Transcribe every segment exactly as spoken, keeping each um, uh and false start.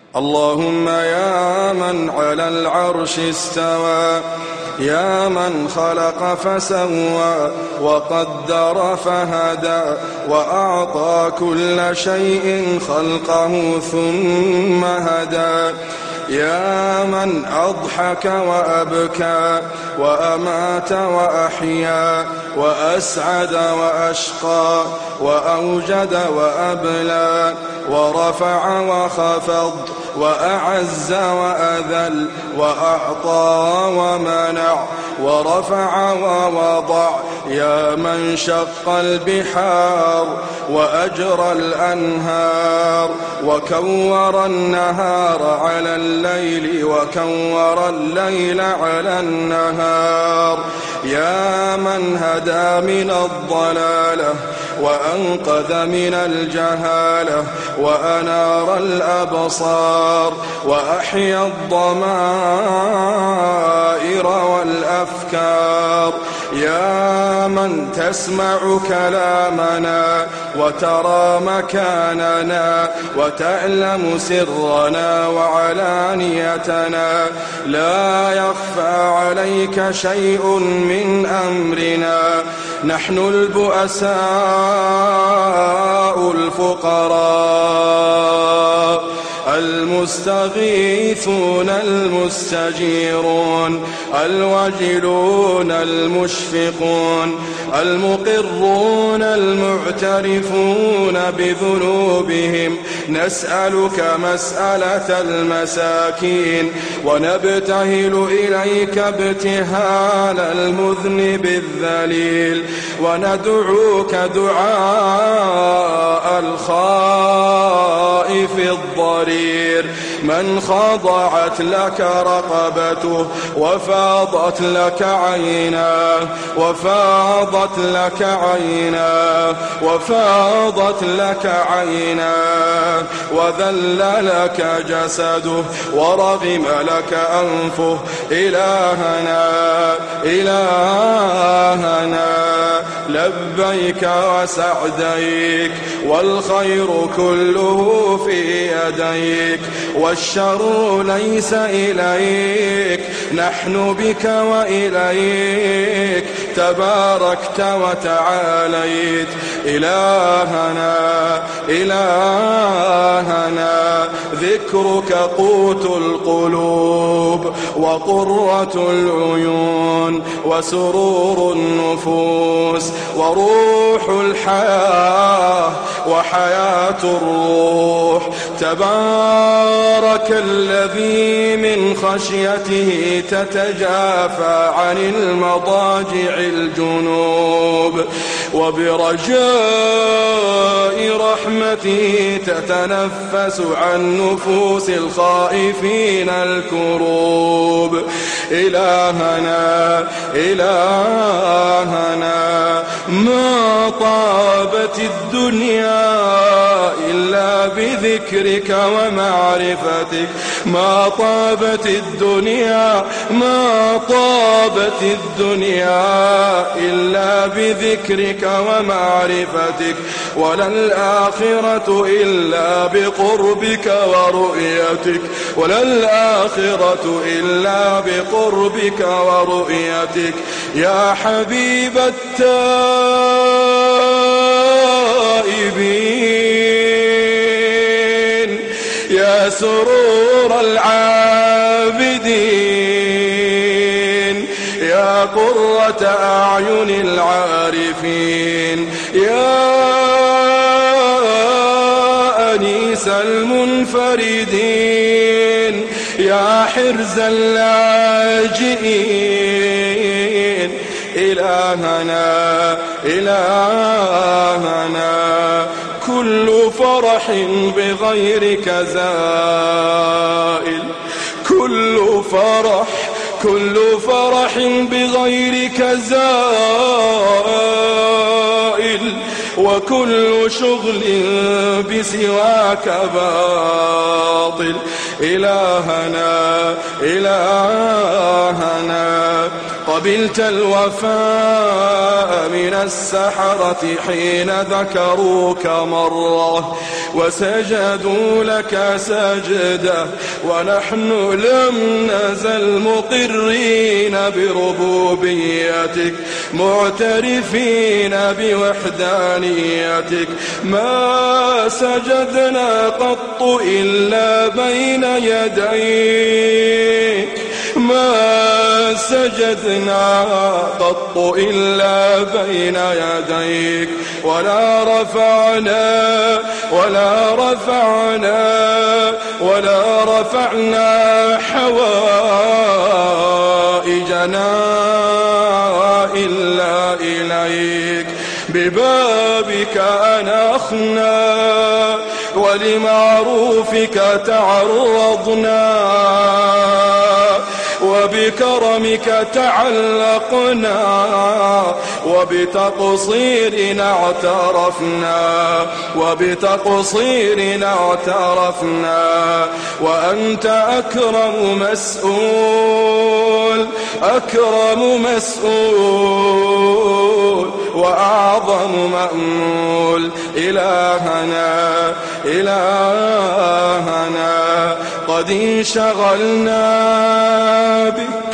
اللهم يا من على العرش استوى، يا من خلق فسوى وقدر فهدى، وأعطى كل شيء خلقه ثم هدى، يا من أضحك وأبكى وأمات وأحيا وأسعد وأشقى وأوجد وأبلى ورفع وخفض وأعز وأذل وأعطى ومنع ورفع ووضع، يا من شق البحار وأجرى الأنهار وكور النهار على الليل وكور الليل على النهار، يا من هدى من الضلالة وأنقذ من الجهالة وأنار الأبصار وأحيا الضمائر والأفكار، يا من تسمع كلامنا وترى مكاننا وتعلم سرنا وعلانيتنا، لا يخفى عليك شيء من أمرنا، نحن البؤساء الفقراء المستغيثون المستجيرون الوجلون المشفقون المقرون المعترفون بذنوبهم، نسألك مسألة المساكين ونبتهل إليك ابتهال المذنب الذليل، وندعوك دعاء الخائف الضرير من خضعت لك رقبته وفاضت لك عيناه وفاضت لك عيناه وفاضت لك عيناه وذل لك جسده ورغم لك أنفه، إلهنا إلهنا لبيك وسعديك، والخير كله في يديك والشر ليس إليك، نحن بك وإليك تباركت وتعاليت، إلهنا إلهنا ذكرك قوت القلوب وقرة العيون وسرور النفوس وروح الحياة وحياة الروح، تبارك الذي من خشيته تتجافى عن المضاجع الجنوب، وبرجاء رحمته تتنفس عن نفوس الخائفين الكروب، إلهنا إلهنا ما طابت الدنيا إلا بذكرك ومعرفتك، ما طابت الدنيا ما طابت الدنيا إلا بذكرك ومعرفتك، ولا الآخرة إلا بقربك ورؤيتك، ولا الآخرة إلا بقربك ورؤيتك، يا حبيب التائبين، يا سرور العابدين، يا قرة أعين العارفين، يا أنيس المنفردين، يا حرز اللاجئين، إلهنا إلهنا كل فرح بغيرك زائل، كل فرح كل فرح بغيرك زائل، وكل شغل بسواك باطل، إلهنا إلهنا قبلت الوفاء من السحرة حين ذكروك مرة، وسجدوا لك سجدة ونحن لم نزل مقرين بربوبيتك معترفين بوحدانيتك ما سجدنا قط إلا بين يديك ما سجدنا قط إلا بين يديك ولا رفعنا ولا رفعنا ولا رفعنا حوائجنا إلا إليك ببابك أنخنا ولمعروفك تعرضنا وبكرمك تعلقنا وبتقصيرنا اعترفنا وبتقصيرنا اعترفنا وأنت أكرم مسؤول أكرم مسؤول وأعظم مأمول إلهنا إلهنا قد انشغلنا بك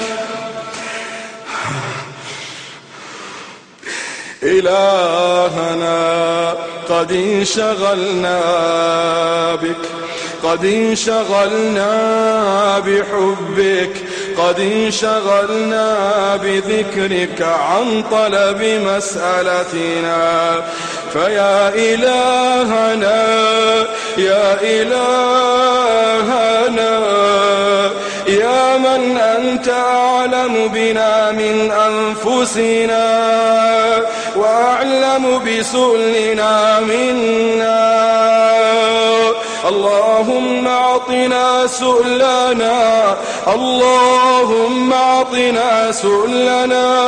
إلهنا قد انشغلنا بك قد انشغلنا بحبك قد انشغلنا بذكرك عن طلب مسألتنا فيا إلهنا يا إلهنا يا من أنت أعلم بنا من أنفسنا وأعلم بسؤلنا منا اللهم أعطنا سؤلنا اللهم أعطنا سؤلنا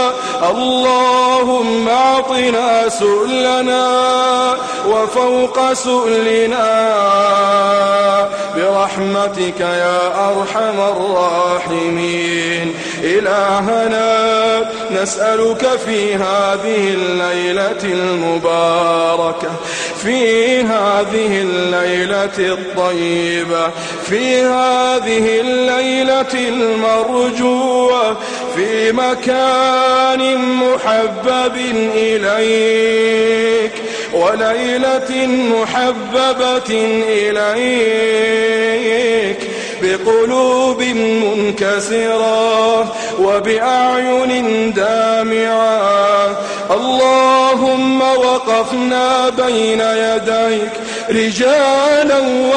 اللهم أعطنا سؤلنا وفوق سؤلنا برحمتك يا أرحم الراحمين إلهنا نسألك في هذه الليلة المباركة في هذه الليلة الطيبة في هذه الليلة المرجوة في مكان محبب إليك وليلة محببة إليك بقلوب منكسرة وبأعين دامعة اللهم وقفنا بين يديك رجالا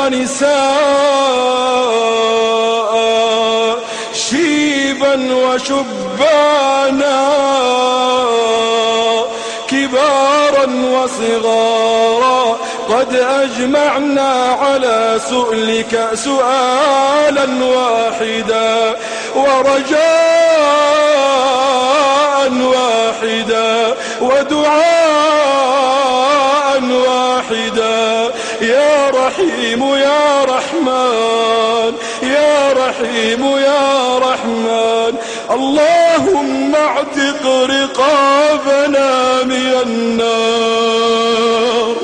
ونساء شيبا وشبانا كبارا وصغارا قد أجمعنا على سؤلك سؤالا واحدا ورجاء واحدا ودعاء واحدا يا رحيم يا رحمن يا رحيم يا رحمن اللهم اعتق رقابنا من النار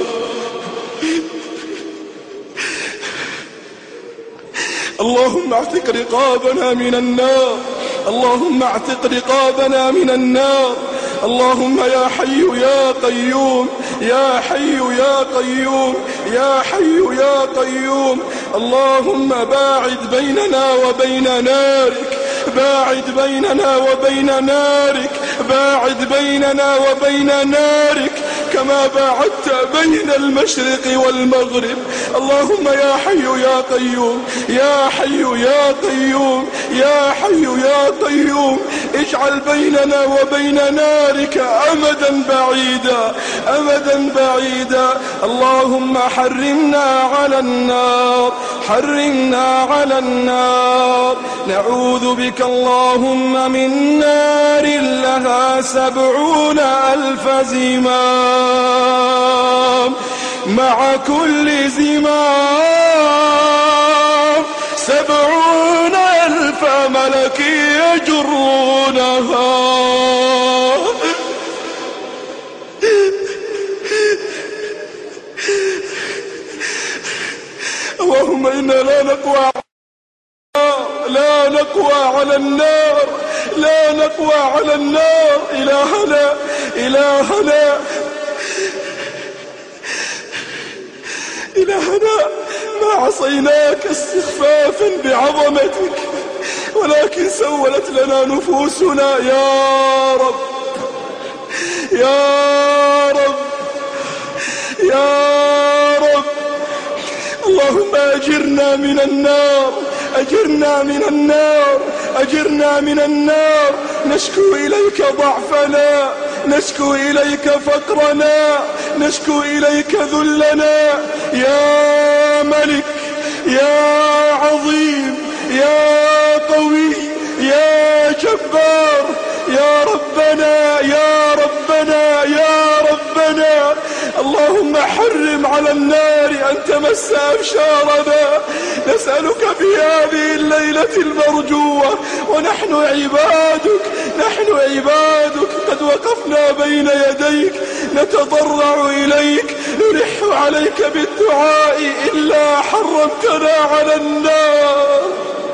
اللهم اعتق رقابنا من النار اللهم اعتق رقابنا من النار اللهم يا حي يا قيوم يا حي يا قيوم يا حي يا قيوم اللهم باعد بيننا وبين نارك باعد بيننا وبين نارك باعد بيننا وبين نارك كما باعدت بين المشرق والمغرب اللهم يا حي يا قيوم يا حي يا قيوم يا حي يا قيوم اجعل بيننا وبين نارك أمدا بعيدا أمدا بعيدا اللهم حرمنا على النار حرمنا على النار نعوذ بك اللهم من نار لها سبعون ألف زمام مع كل زمام سبعون ألف ملك يجرونها اللهم إنا لا نقوى لا نقوى على النار لا نقوى على النار. إلهنا إلهنا إلهنا ما عصيناك استخفافا بعظمتك، ولكن سولت لنا نفوسنا. يا رب يا رب يا رب، اللهم أجرنا من النار أجرنا من النار أجرنا من النار. نشكو إليك ضعفنا، نشكو إليك فقرنا، نشكو إليك ذلنا. يا ملك يا عظيم يا قوي يا جبار، يا ربنا يا ربنا يا ربنا، اللهم حرم على النار أن تمس أبشارنا. نسألك في هذه الليلة المرجوة ونحن عبادك نحن عبادك قد وقفنا بين يديك نتضرع إليك نلح عليك بالدعاء إلا حرمتنا على النار.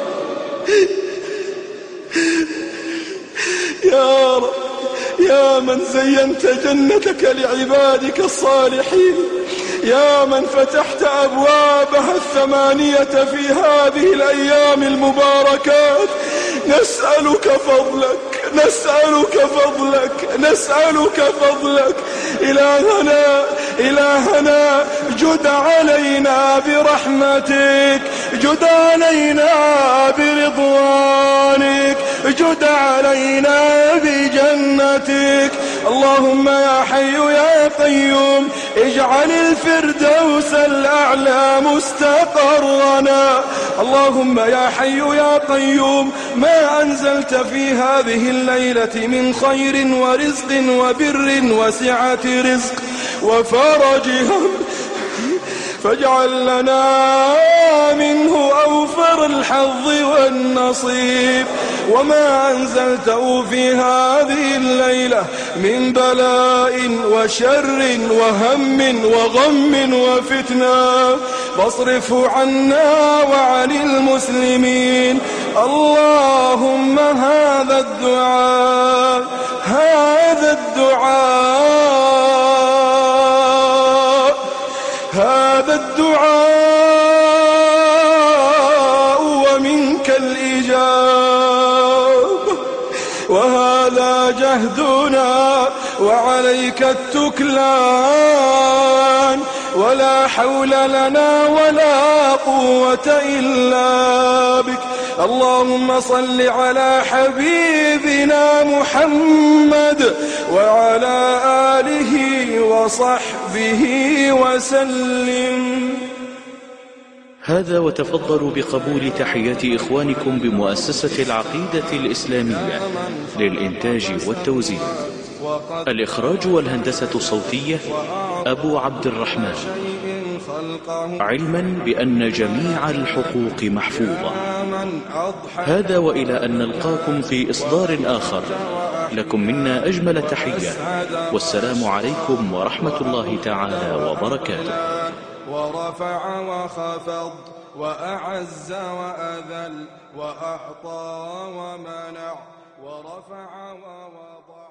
يا رب يا من زينت جنتك لعبادك الصالحين، يا من فتحت أبوابها الثمانية في هذه الأيام المباركات، نسألك فضلك نسألك فضلك نسألك فضلك. إلهنا إلهنا جد علينا برحمتك، جد علينا برضوانك، جد علينا بجنتك. اللهم يا حي يا قيوم اجعل الفردوس الأعلى مستقرنا. اللهم يا حي يا قيوم ما أنزلت في هذه الليلة من خير ورزق وبر وسعة رزق وفرج هم فاجعل لنا منه أوفر الحظ والنصيب. وما أنزلته في هذه الليلة من بلاء وشر وهم وغم وفتنة فاصرفه عنا وعن المسلمين. اللهم هذا الدعاء هذا الدعاء هذا الدعاء ومنك الإجابة، وهذا جهدنا وعليك التكلان، ولا حول لنا ولا قوة إلا بك. اللهم صل على حبيبنا محمد وعلى آله وصحبه وسلم. هذا وتفضلوا بقبول تحيات إخوانكم بمؤسسة العقيدة الإسلامية للإنتاج والتوزيع. الإخراج والهندسة الصوتية أبو عبد الرحمن، علما بأن جميع الحقوق محفوظة. هذا وإلى أن نلقاكم في إصدار آخر، لكم منا أجمل تحية، والسلام عليكم ورحمة الله تعالى وبركاته. ورفع وخفض وأعز وأذل وأعطى ومنع ورفع ووضع.